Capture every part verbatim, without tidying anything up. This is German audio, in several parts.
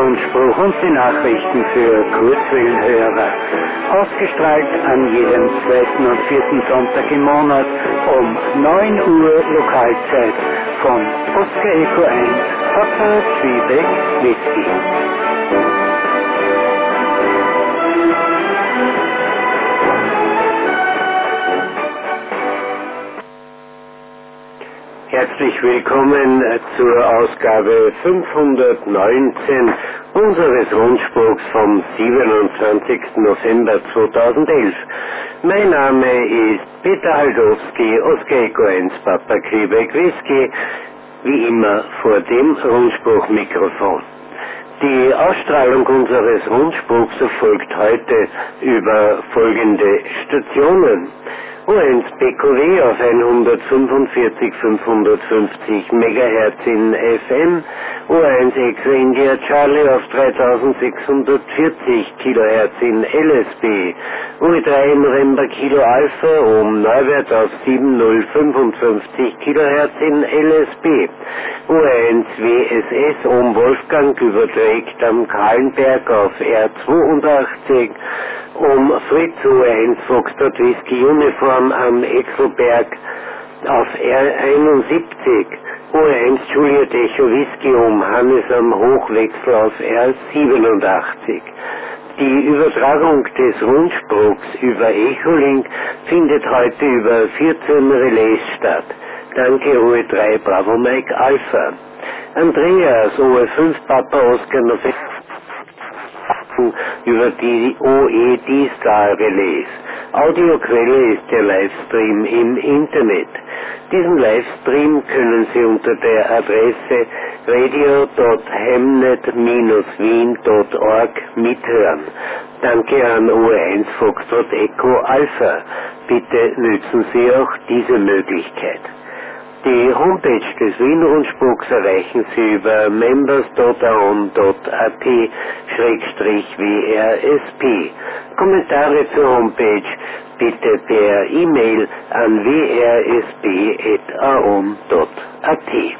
Rundspruch und die Nachrichten für Kurzwellenhörer. Ausgestrahlt an jedem zweiten und vierten Sonntag im Monat um neun Uhr Lokalzeit von Oscar Echo eins, Papa Quebec Whisky. Herzlich willkommen zur Ausgabe fünfhundertneunzehn unseres Rundspruchs vom siebenundzwanzigsten November zweitausendelf. Mein Name ist Peter Haldowski, Oscar Echo eins, Papa Quebec Whisky, wie immer vor dem Rundspruchmikrofon. Die Ausstrahlung unseres Rundspruchs erfolgt heute über folgende Stationen. O eins B Q W auf hundertfünfundvierzig fünfhundertfünfzig Megahertz in F M, O eins Echo India Charlie auf dreitausendsechshundertvierzig Kilohertz in L S B, O drei November Kilo Alpha um Neuwert auf siebentausendfünfundfünfzig Kilohertz in L S B, O eins W S S um Wolfgang überträgt am Kahlenberg auf R zweiundachtzig, um Fritz O eins Foxtrot Whisky Uniform am Exelberg auf R einundsiebzig, O eins Juliet Echo Whisky um Hannes am Hochwechsel auf R siebenundachtzig. Die Übertragung des Rundspruchs über Echolink findet heute über vierzehn Relais statt. Danke O E drei Bravo Mike Alpha. Andreas O E fünf Papa Oscar November über die O E D-Star Relais. Audioquelle ist der Livestream im Internet. Diesen Livestream können Sie unter der Adresse radio punkt hemnet Bindestrich wien punkt org mithören. Danke an O eins Foxtrot Echo Alpha. Bitte nützen Sie auch diese Möglichkeit. Die Homepage des Wien-Rundspruchs erreichen Sie über members punkt aon punkt a t schrägstrich w r s p. Kommentare zur Homepage bitte per E-Mail an w r s p at aon punkt a t.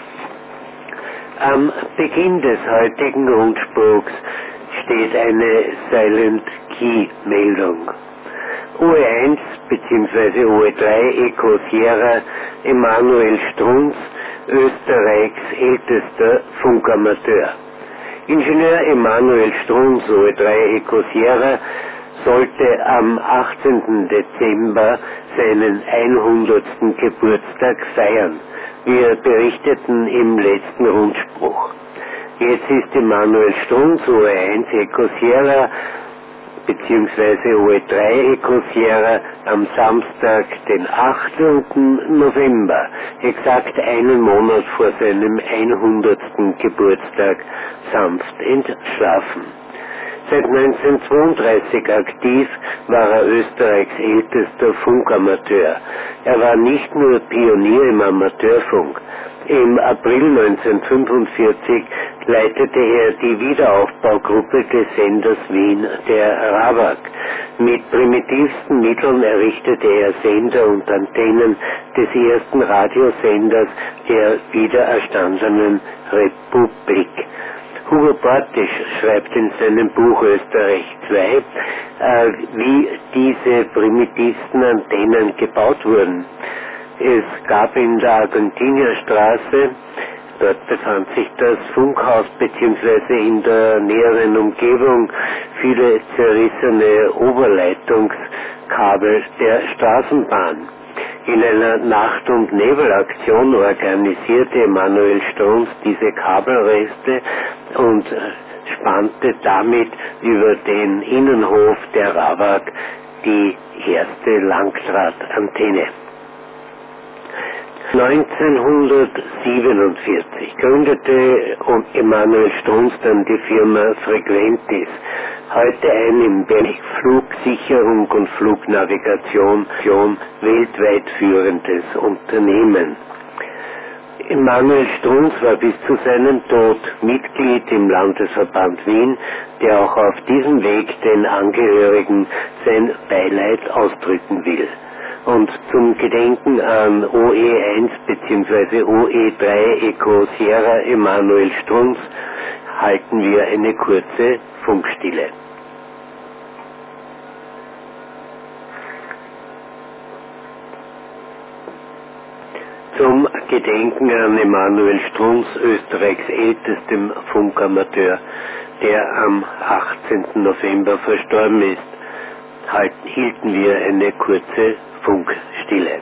Am Beginn des heutigen Rundspruchs steht eine Silent Key Meldung. O E eins bzw. O E drei Echo Sierra Emanuel Strunz, Österreichs ältester Funkamateur. Ingenieur Emanuel Strunz, O E drei Echo Sierra, sollte am achtzehnten Dezember seinen hundertsten Geburtstag feiern. Wir berichteten im letzten Rundspruch. Jetzt ist Emanuel Strunz, O E eins Echo Sierra beziehungsweise O E drei Echo Sierra am Samstag, den achtzehnten November, exakt einen Monat vor seinem hundertsten Geburtstag, sanft entschlafen. Seit neunzehnhundertzweiunddreißig aktiv war er Österreichs ältester Funkamateur. Er war nicht nur Pionier im Amateurfunk. Im April neunzehnhundertfünfundvierzig leitete er die Wiederaufbaugruppe des Senders Wien, der RAWAG. Mit primitivsten Mitteln errichtete er Sender und Antennen des ersten Radiosenders der wiedererstandenen Republik. Hugo Portisch schreibt in seinem Buch Österreich zwei, äh, wie diese primitivsten Antennen gebaut wurden. Es gab in der Argentinierstraße, dort befand sich das Funkhaus beziehungsweise in der näheren Umgebung viele zerrissene Oberleitungskabel der Straßenbahn. In einer Nacht- und Nebelaktion organisierte Emanuel Strunz diese Kabelreste und spannte damit über den Innenhof der RAWAG die erste Langdrahtantenne. neunzehnhundertsiebenundvierzig gründete Emanuel Strunz dann die Firma Frequentis, heute ein im Bereich Flugsicherung und Flugnavigation weltweit führendes Unternehmen. Emanuel Strunz war bis zu seinem Tod Mitglied im Landesverband Wien, der auch auf diesem Weg den Angehörigen sein Beileid ausdrücken will. Und zum Gedenken an O E eins bzw. O E drei Echo Sierra Emanuel Strunz halten wir eine kurze Funkstille. Zum Gedenken an Emanuel Strunz, Österreichs ältestem Funkamateur, der am achtzehnten November verstorben ist, halt, hielten wir eine kurze Funkstille.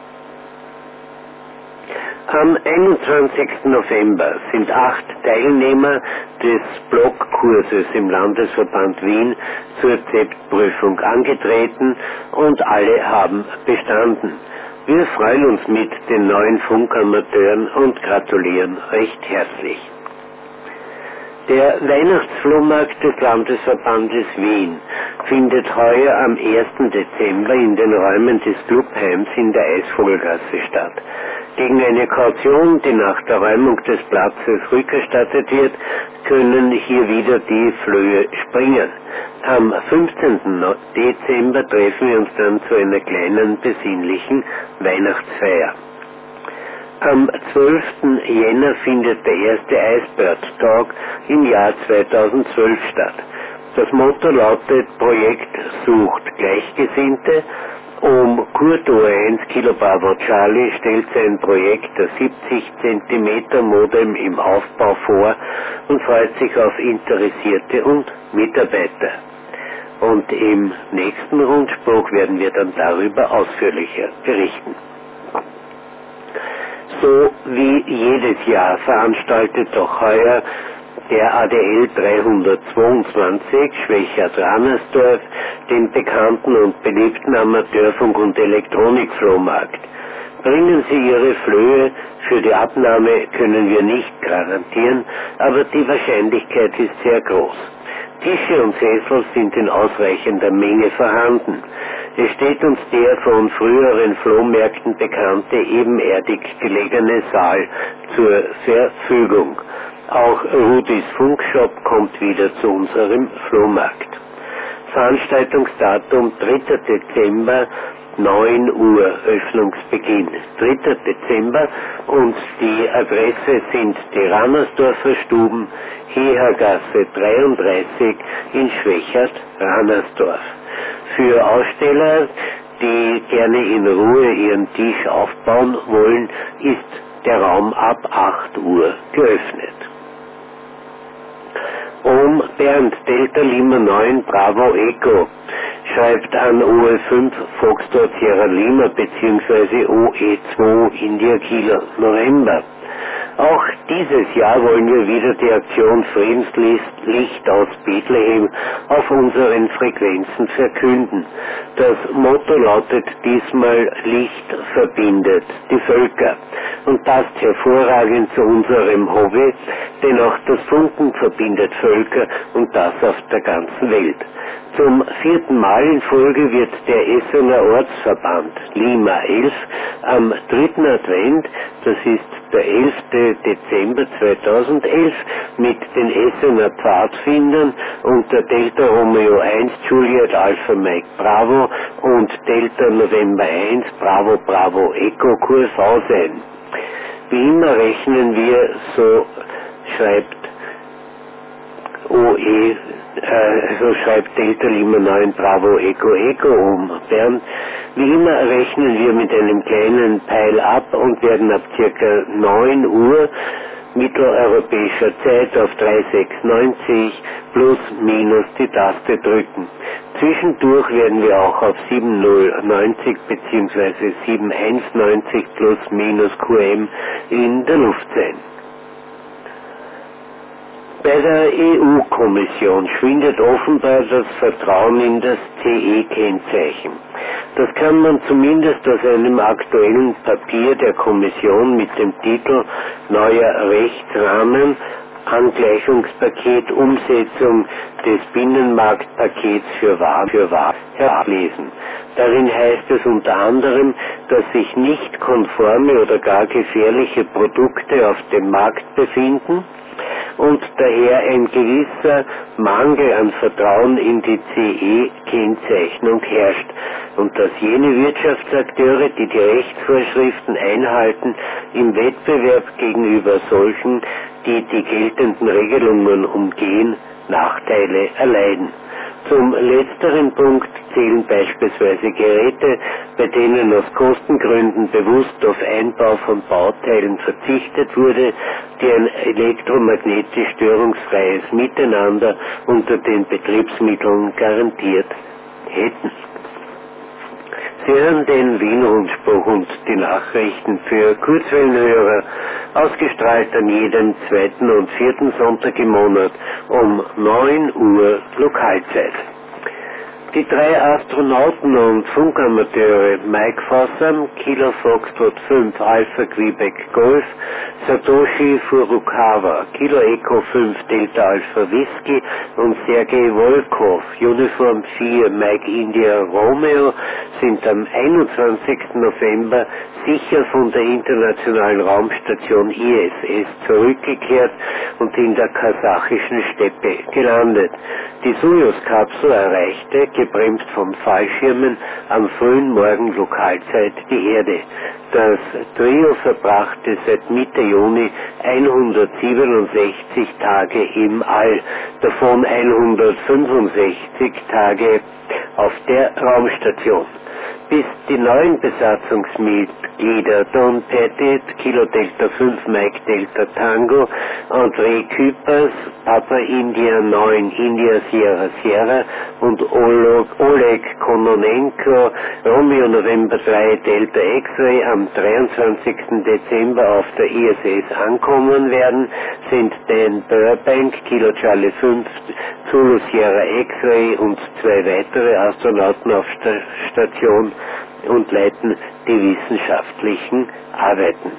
Am einundzwanzigsten November sind acht Teilnehmer des Blockkurses im Landesverband Wien zur Z E P-Prüfung angetreten und alle haben bestanden. Wir freuen uns mit den neuen Funkamateuren und gratulieren recht herzlich. Der Weihnachtsflohmarkt des Landesverbandes Wien findet heuer am ersten Dezember in den Räumen des Clubheims in der Eisvogelgasse statt. Gegen eine Kaution, die nach der Räumung des Platzes rückerstattet wird, können hier wieder die Flöhe springen. Am fünfzehnten Dezember treffen wir uns dann zu einer kleinen besinnlichen Weihnachtsfeier. Am zwölften Jänner findet der erste Icebird Talk im Jahr zweitausendzwölf statt. Das Motto lautet: Projekt sucht Gleichgesinnte. Um Kurt O eins Kilo Bravo Charlie stellt sein Projekt das siebzig Zentimeter Modem im Aufbau vor und freut sich auf Interessierte und Mitarbeiter. Und im nächsten Rundspruch werden wir dann darüber ausführlicher berichten. So wie jedes Jahr veranstaltet auch heuer der A D L dreihundertzweiundzwanzig Schwechat-Ranersdorf den bekannten und beliebten Amateurfunk- und Elektronikflohmarkt. Bringen Sie Ihre Flöhe, für die Abnahme können wir nicht garantieren, aber die Wahrscheinlichkeit ist sehr groß. Tische und Sessel sind in ausreichender Menge vorhanden. Es steht uns der von früheren Flohmärkten bekannte ebenerdig gelegene Saal zur Verfügung. Auch Rudis Funkshop kommt wieder zu unserem Flohmarkt. Veranstaltungsdatum dritter Dezember, neun Uhr Öffnungsbeginn. dritter Dezember und die Adresse sind die Ranersdorfer Stuben, Hehergasse dreiunddreißig in Schwechat-Ranersdorf. Für Aussteller, die gerne in Ruhe ihren Tisch aufbauen wollen, ist der Raum ab acht Uhr geöffnet. Um Bernd Delta Lima neun Bravo Echo schreibt an O E fünf Foxtrot Sierra Lima bzw. O E zwei India Kilo November. Auch dieses Jahr wollen wir wieder die Aktion Friedenslicht aus Bethlehem auf unseren Frequenzen verkünden. Das Motto lautet diesmal: Licht verbindet die Völker und passt hervorragend zu unserem Hobby, denn auch das Funken verbindet Völker und das auf der ganzen Welt. Zum vierten Mal in Folge wird der Essener Ortsverband Lima elf am dritten Advent, das ist der elfte Dezember zweitausendelf, mit den Essener Pfadfindern unter Delta Romeo eins Juliet Alpha Mike Bravo und Delta November eins Bravo Bravo Echo Kurs V sein. Wie immer rechnen wir, so schreibt O E, äh, so schreibt Delta Lima neun Bravo Echo Echo um Bern. Wie immer rechnen wir mit einem kleinen Peil ab und werden ab circa neun Uhr mitteleuropäischer Zeit auf drei sechs neunzig plus minus die Taste drücken. Zwischendurch werden wir auch auf sieben null neunzig bzw. sieben eins neunzig plus minus Q M in der Luft sein. Bei der E U-Kommission schwindet offenbar das Vertrauen in das C E-Kennzeichen. Das kann man zumindest aus einem aktuellen Papier der Kommission mit dem Titel Neuer Rechtsrahmen, Angleichungspaket, Umsetzung des Binnenmarktpakets für Waren für Waren ablesen. Darin heißt es unter anderem, dass sich nicht konforme oder gar gefährliche Produkte auf dem Markt befinden und daher ein gewisser Mangel an Vertrauen in die C E-Kennzeichnung herrscht und dass jene Wirtschaftsakteure, die die Rechtsvorschriften einhalten, im Wettbewerb gegenüber solchen, die die geltenden Regelungen umgehen, Nachteile erleiden. Zum letzteren Punkt zählen beispielsweise Geräte, bei denen aus Kostengründen bewusst auf Einbau von Bauteilen verzichtet wurde, die ein elektromagnetisch störungsfreies Miteinander unter den Betriebsmitteln garantiert hätten. Sie hören den Wien-Rundspruch und die Nachrichten für Kurzwellenhörer, ausgestrahlt an jedem zweiten und vierten Sonntag im Monat um neun Uhr Lokalzeit. Die drei Astronauten und Funkamateure Mike Fossum, Kilo Foxtrot fünf Alpha Quebec Golf, Satoshi Furukawa, Kilo Echo fünf Delta Alpha Whisky und Sergei Volkov, Uniform vier Mike India Romeo, sind am einundzwanzigsten November sicher von der internationalen Raumstation I S S zurückgekehrt und in der kasachischen Steppe gelandet. Die Soyuz-Kapsel erreichte, gebremst von Fallschirmen, am frühen Morgen Lokalzeit die Erde. Das Trio verbrachte seit Mitte Juni hundertsiebenundsechzig Tage im All, davon hundertfünfundsechzig Tage auf der Raumstation. Bis die neuen Besatzungsmitglieder Don Pettit, Kilo Delta fünf Mike Delta Tango, André Küpers, Papa India neun India Sierra Sierra und Oleg Kononenko, Romeo November drei Delta X-Ray am dreiundzwanzigsten Dezember auf der I S S ankommen werden, sind Dan Burbank, Kilo Charlie fünf Zulu Sierra X-Ray und zwei weitere Astronauten auf der Station und leiten die wissenschaftlichen Arbeiten.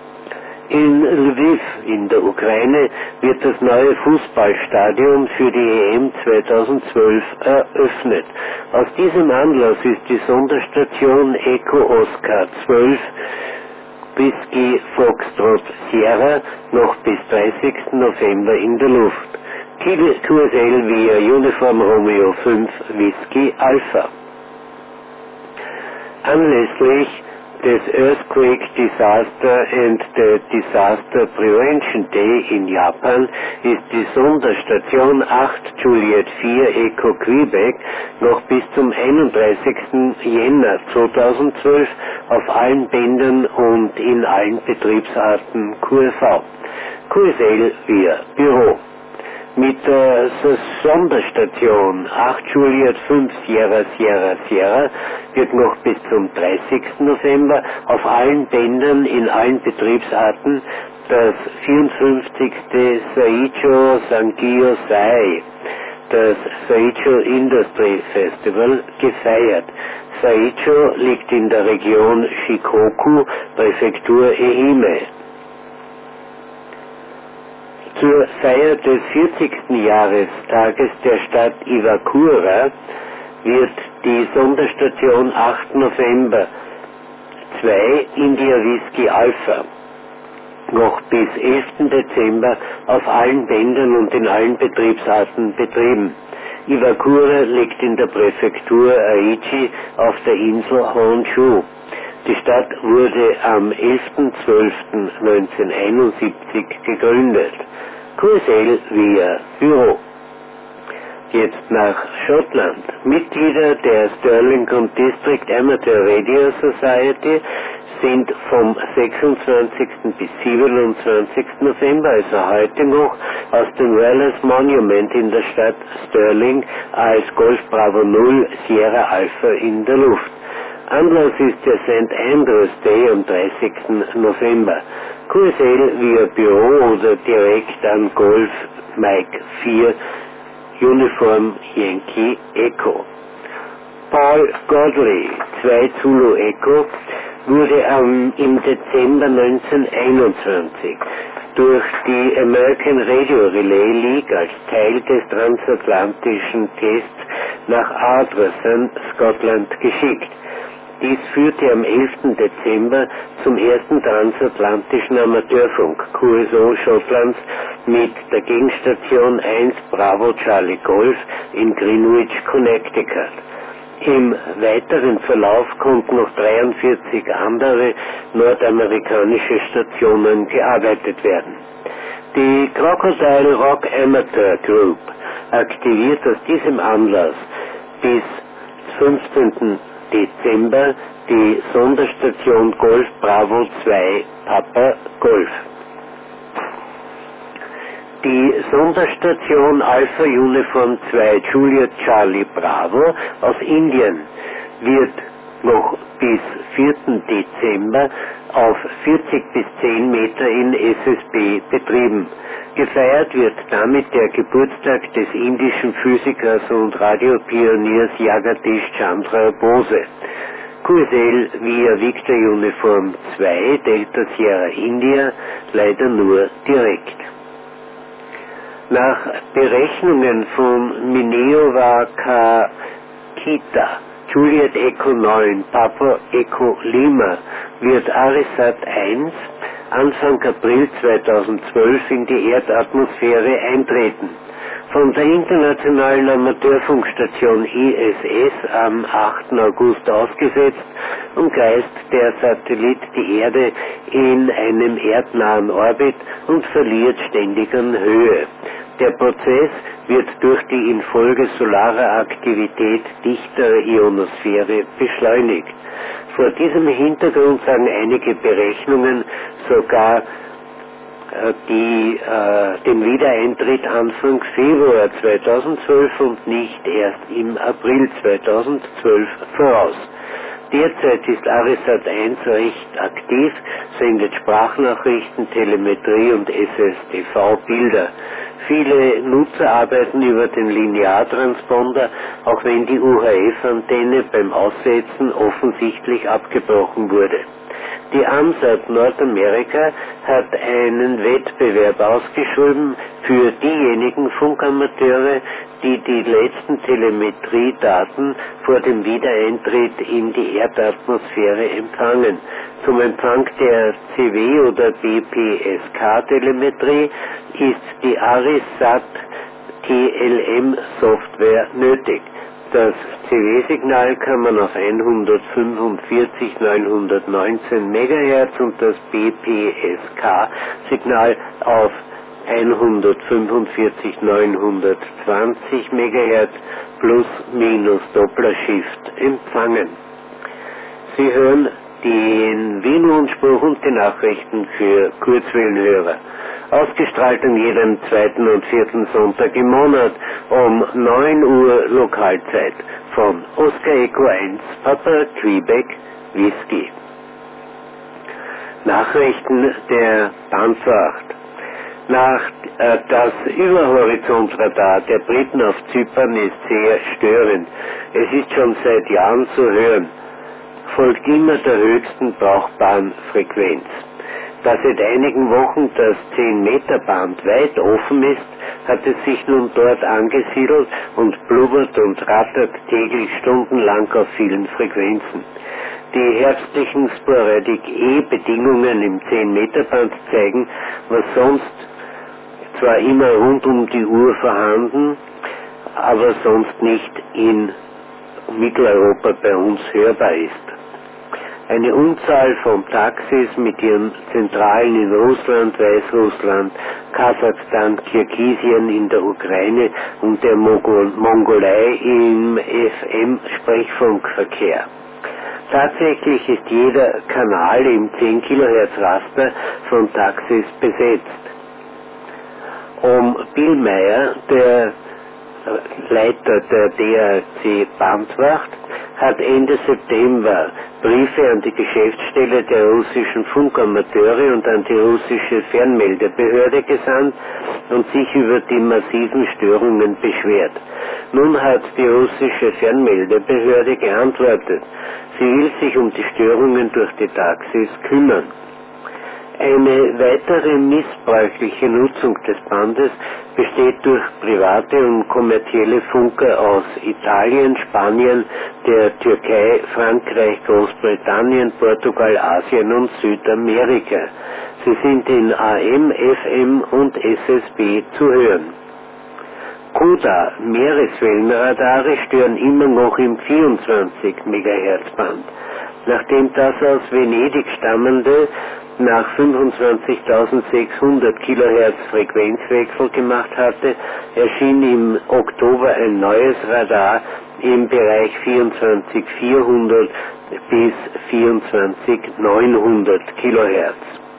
In Lviv in der Ukraine wird das neue Fußballstadion für die E M zweitausendzwölf eröffnet. Aus diesem Anlass ist die Sonderstation Echo Oscar zwölf Whisky Foxtrot Sierra noch bis dreißigsten November in der Luft. Q S L via Uniform Romeo fünf Whisky Alpha. Anlässlich des Earthquake Disaster and the Disaster Prevention Day in Japan ist die Sonderstation acht Juliet vier Echo Quebec noch bis zum einunddreißigsten Jänner zweitausendzwölf auf allen Bändern und in allen Betriebsarten Q R V. Q S L via Büro. Mit der Sonderstation acht Juliet fünf Sierra Sierra Sierra wird noch bis zum dreißigsten November auf allen Bändern in allen Betriebsarten das vierundfünfzigste Saicho Sangyo Sai, das Saicho Industry Festival, gefeiert. Saicho liegt in der Region Shikoku, Präfektur Ehime. Zur Feier des vierzigsten Jahrestages der Stadt Iwakura wird die Sonderstation achten November zwei India Whisky Alpha noch bis elften Dezember auf allen Bändern und in allen Betriebsarten betrieben. Iwakura liegt in der Präfektur Aichi auf der Insel Honshu. Die Stadt wurde am elften zwölften neunzehnhunderteinundsiebzig gegründet. Q S L via Büro. Jetzt nach Schottland. Mitglieder der Stirling und District Amateur Radio Society sind vom sechsundzwanzigsten bis siebenundzwanzigsten November, also heute noch, aus dem Wallace Monument in der Stadt Stirling als Golf Bravo null Sierra Alpha in der Luft. Anlass ist der Sankt Andrews Day am dreißigsten November. Q S L via Büro oder direkt an Golf Mike vier Uniform Yankee Echo. Paul Godley, zwei Zulu Echo, wurde ähm, im Dezember neunzehnhunderteinundzwanzig durch die American Radio Relay League als Teil des transatlantischen Tests nach Ardrossan, Scotland, geschickt. Dies führte am elften Dezember zum ersten transatlantischen Amateurfunk Q S O Schottlands mit der Gegenstation eins Bravo Charlie Golf in Greenwich, Connecticut. Im weiteren Verlauf konnten noch dreiundvierzig andere nordamerikanische Stationen gearbeitet werden. Die Crocodile Rock Amateur Group aktiviert aus diesem Anlass bis fünfzehnten Dezember die Sonderstation Golf Bravo zwei Papa Golf. Die Sonderstation Alpha Uniform zwei Juliet Charlie Bravo aus Indien wird noch bis vierten Dezember auf vierzig bis zehn Meter in S S B betrieben. Gefeiert wird damit der Geburtstag des indischen Physikers und Radiopioniers Jagadish Chandra Bose. Q S L via Victor Uniform zwei Delta Sierra India leider nur direkt. Nach Berechnungen von Mineo Kita Juliet Echo neun Papa Echo Lima wird Arisat eins Anfang April zweitausendzwölf in die Erdatmosphäre eintreten. Von der internationalen Amateurfunkstation I S S am achten August ausgesetzt, umkreist der Satellit die Erde in einem erdnahen Orbit und verliert ständig an Höhe. Der Prozess wird durch die infolge solarer Aktivität dichtere Ionosphäre beschleunigt. Vor diesem Hintergrund sagen einige Berechnungen sogar äh, die, äh, den Wiedereintritt Anfang Februar zweitausendzwölf und nicht erst im April zweitausendzwölf voraus. Derzeit ist Arisat eins recht aktiv, sendet Sprachnachrichten, Telemetrie und S S T V-Bilder. Viele Nutzer arbeiten über den Lineartransponder, auch wenn die U H F-Antenne beim Aussetzen offensichtlich abgebrochen wurde. Die AMSAT Nordamerika hat einen Wettbewerb ausgeschrieben für diejenigen Funkamateure, die die letzten Telemetriedaten vor dem Wiedereintritt in die Erdatmosphäre empfangen. Zum Empfang der C W- oder B P S K-Telemetrie ist die Arisat T L M-Software nötig. Das C W-Signal kann man auf hundertfünfundvierzig neunhundertneunzehn Megahertz und das B P S K-Signal auf hundertfünfundvierzig neunhundertzwanzig Megahertz plus minus Doppler-Shift empfangen. Sie hören den Wien-Rundspruch und die Nachrichten für Kurzwellenhörer. Ausgestrahlt an jedem zweiten und vierten Sonntag im Monat um neun Uhr Lokalzeit von Oscar Echo eins Papa Quebec Whisky. Nachrichten der Panzeracht. Nach äh, das Überhorizontradar der Briten auf Zypern ist sehr störend. Es ist schon seit Jahren zu hören. Folgt immer der höchsten brauchbaren Frequenz. Da seit einigen Wochen das zehn Meter Band weit offen ist, hat es sich nun dort angesiedelt und blubbert und rattert täglich stundenlang auf vielen Frequenzen. Die herbstlichen Sporadic-E-Bedingungen im zehn Meter Band zeigen, was sonst zwar immer rund um die Uhr vorhanden, aber sonst nicht in Mitteleuropa bei uns hörbar ist. Eine Unzahl von Taxis mit ihren Zentralen in Russland, Weißrussland, Kasachstan, Kirgisien in der Ukraine und der Mongol- Mongolei im F M-Sprechfunkverkehr. Tatsächlich ist jeder Kanal im zehn Kilohertz Raster von Taxis besetzt. Um Bill Meyer, der Leiter der D A C Bandwacht, hat Ende September Briefe an die Geschäftsstelle der russischen Funkamateure und an die russische Fernmeldebehörde gesandt und sich über die massiven Störungen beschwert. Nun hat die russische Fernmeldebehörde geantwortet. Sie will sich um die Störungen durch die Taxis kümmern. Eine weitere missbräuchliche Nutzung des Bandes besteht durch private und kommerzielle Funker aus Italien, Spanien, der Türkei, Frankreich, Großbritannien, Portugal, Asien und Südamerika. Sie sind in A M, F M und S S B zu hören. CODA Meereswellenradare stören immer noch im vierundzwanzig Megahertz Band. Nachdem das aus Venedig stammende nach fünfundzwanzigtausendsechshundert Kilohertz Frequenzwechsel gemacht hatte, erschien im Oktober ein neues Radar im Bereich vierundzwanzigtausendvierhundert bis vierundzwanzigtausendneunhundert Kilohertz.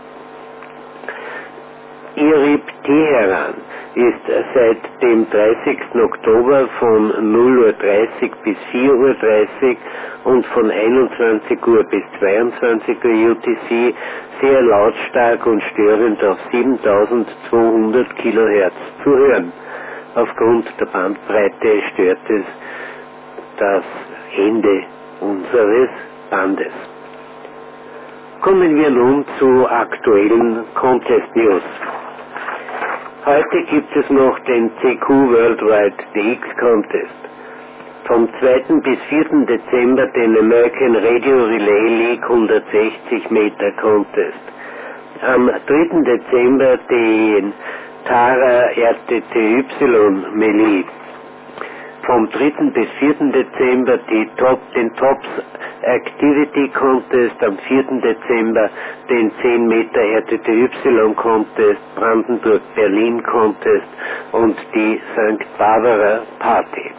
I R I B Teheran ist seit dem dreißigsten Oktober von null Uhr dreißig bis vier Uhr dreißig und von einundzwanzig Uhr bis zweiundzwanzig Uhr U T C sehr lautstark und störend auf siebentausendzweihundert Kilohertz zu hören. Aufgrund der Bandbreite stört es das Ende unseres Bandes. Kommen wir nun zu aktuellen Contest News. Heute gibt es noch den C Q Worldwide D X Contest. Vom zweiten bis vierten Dezember den American Radio Relay League hundertsechzig Meter Contest. Am dritten Dezember den Tara R T T Y Melee. Vom dritten bis vierten Dezember die Top, den Tops Activity Contest, am vierten Dezember den zehn Meter R T T Y Contest, Brandenburg-Berlin Contest und die Sankt Barbara Party.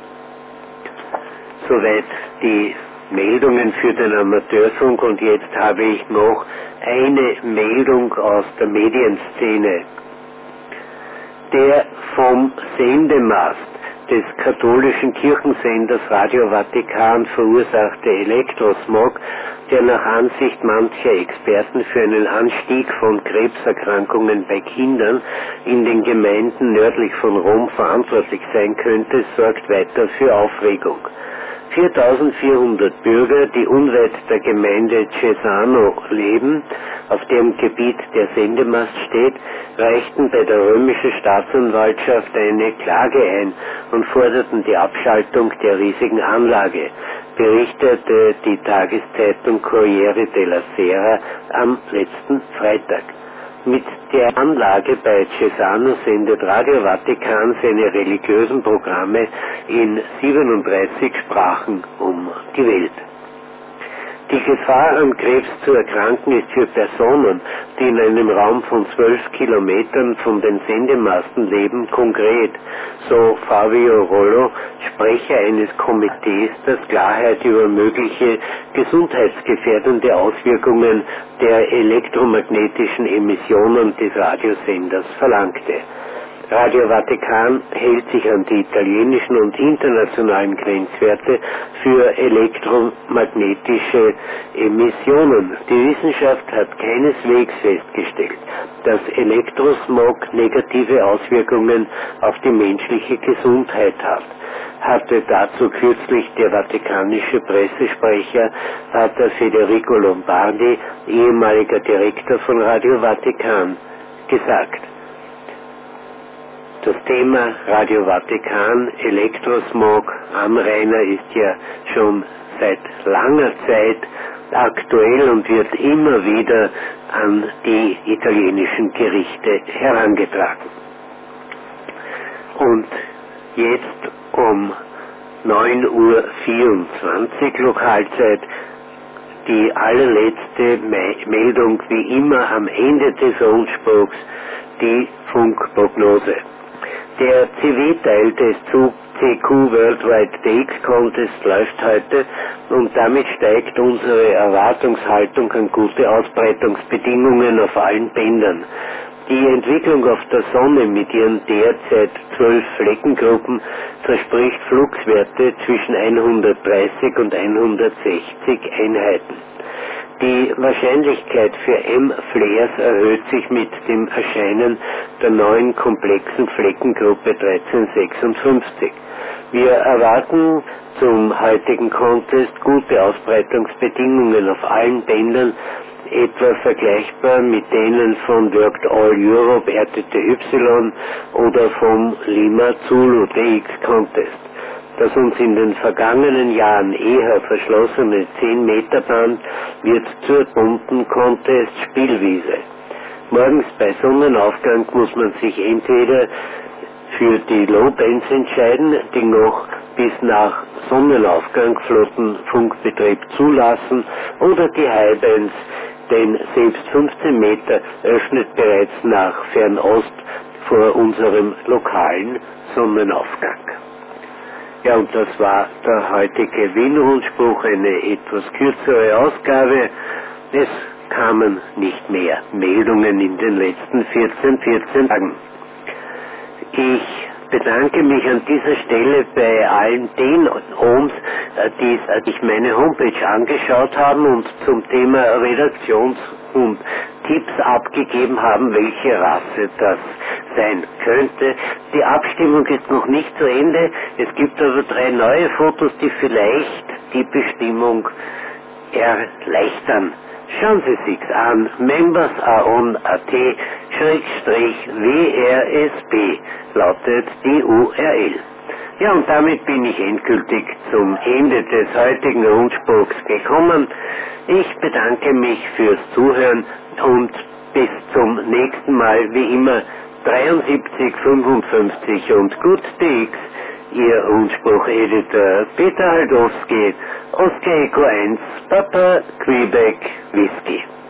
Soweit die Meldungen für den Amateurfunk, und jetzt habe ich noch eine Meldung aus der Medienszene. Der vom Sendemast des katholischen Kirchensenders Radio Vatikan verursachte Elektrosmog, der nach Ansicht mancher Experten für einen Anstieg von Krebserkrankungen bei Kindern in den Gemeinden nördlich von Rom verantwortlich sein könnte, sorgt weiter für Aufregung. viertausendvierhundert Bürger, die unweit der Gemeinde Cesano leben, auf deren Gebiet der Sendemast steht, reichten bei der römischen Staatsanwaltschaft eine Klage ein und forderten die Abschaltung der riesigen Anlage, berichtete die Tageszeitung Corriere della Sera am letzten Freitag. Mit der Anlage bei Cesano sendet Radio Vatikan seine religiösen Programme in siebenunddreißig Sprachen um die Welt. Die Gefahr, an Krebs zu erkranken, ist für Personen, die in einem Raum von zwölf Kilometern von den Sendemasten leben, konkret, so Fabio Rollo, Sprecher eines Komitees, das Klarheit über mögliche gesundheitsgefährdende Auswirkungen der elektromagnetischen Emissionen des Radiosenders verlangte. Radio Vatikan hält sich an die italienischen und internationalen Grenzwerte für elektromagnetische Emissionen. Die Wissenschaft hat keineswegs festgestellt, dass Elektrosmog negative Auswirkungen auf die menschliche Gesundheit hat, hatte dazu kürzlich der vatikanische Pressesprecher Pater Federico Lombardi, ehemaliger Direktor von Radio Vatikan, gesagt. Das Thema Radio Vatikan, Elektrosmog, Anrainer ist ja schon seit langer Zeit aktuell und wird immer wieder an die italienischen Gerichte herangetragen. Und jetzt um neun Uhr vierundzwanzig Lokalzeit die allerletzte Meldung, wie immer am Ende des Rundspruchs, die Funkprognose. Der C W-Teil des C Q Worldwide D X Contest läuft heute und damit steigt unsere Erwartungshaltung an gute Ausbreitungsbedingungen auf allen Bändern. Die Entwicklung auf der Sonne mit ihren derzeit zwölf Fleckengruppen verspricht Fluxwerte zwischen hundertdreißig und hundertsechzig Einheiten. Die Wahrscheinlichkeit für M-Flares erhöht sich mit dem Erscheinen der neuen komplexen Fleckengruppe dreizehnhundertsechsundfünfzig. Wir erwarten zum heutigen Contest gute Ausbreitungsbedingungen auf allen Bändern etwa vergleichbar mit denen von Worked All Europe R T T Y oder vom Lima Zulu D X Contest. Das uns in den vergangenen Jahren eher verschlossene zehn Meter Band wird zur bunten Contest-Spielwiese. Morgens bei Sonnenaufgang muss man sich entweder für die Low-Bands entscheiden, die noch bis nach Sonnenaufgang Flottenfunkbetrieb zulassen, oder die High-Bands, denn selbst fünfzehn Meter öffnet bereits nach Fernost vor unserem lokalen Sonnenaufgang. Ja, und das war der heutige Wien-Rundspruch, eine etwas kürzere Ausgabe. Es kamen nicht mehr Meldungen in den letzten vierzehn, vierzehn Tagen. Ich bedanke mich an dieser Stelle bei allen den Ohms, die sich meine Homepage angeschaut haben und zum Thema Redaktions- und Tipps abgegeben haben, welche Rasse das sein könnte. Die Abstimmung ist noch nicht zu Ende. Es gibt aber drei neue Fotos, die vielleicht die Bestimmung erleichtern. Schauen Sie sich's an, membersaon punkt at Schrägstrich W R S B lautet die U R L. Ja, und damit bin ich endgültig zum Ende des heutigen Rundspruchs gekommen. Ich bedanke mich fürs Zuhören und bis zum nächsten Mal, wie immer, dreiundsiebzig fünfundfünfzig und gut D X, Ihr Rundspruch-Editor Peter Haldowski, Oscar Echo eins, Papa Quebec Whisky.